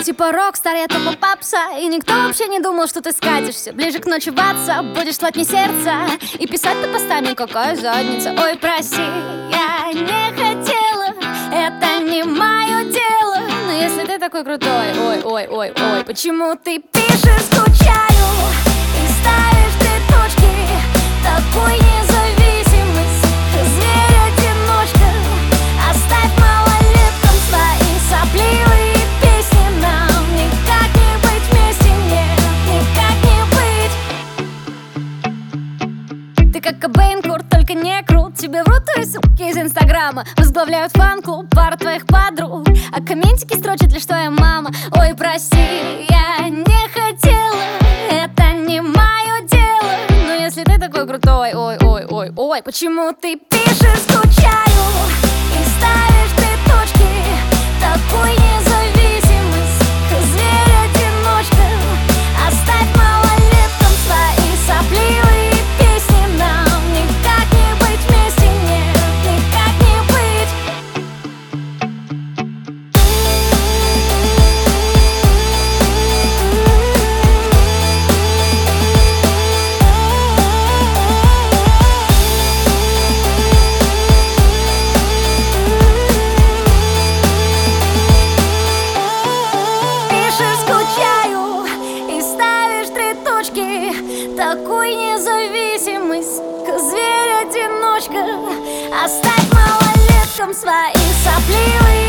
типа рок-стар, я тупо попса. И никто вообще не думал, что ты скатишься. Ближе к ночи баться, будешь слать мне сердце. И писать ты постами, какая задница. Ой, прости, я не хотела, это не мое дело. Но если ты такой крутой, ой, почему ты пишешь, скучаю и ставишь ты точки? Такой независимость, зверь-одиночка. Оставь малолеткам свои сопливые песни. Нам никак не быть вместе, нет, никак не быть. Ты как Кобейн, Курт, только не крут. Тебе врут твои суки из инстаграма. Возглавляют фан-клуб пара твоих подруг, а комментики строчат лишь твоя мама. Ой, прости, я не хотела, это не мое дело. Но если ты такой крутой, ой, почему ты пишешь, скучаю и ставишь ты точки? Такой независимость, зверь-одиночка. Оставь малолеткам свои сопливые песни. Нам никак не быть вместе, нет, никак не быть. Пишешь, скучаю и ставишь три точки. Такой независимость, зверь-одиночка. Оставь малолеткам свои сопливые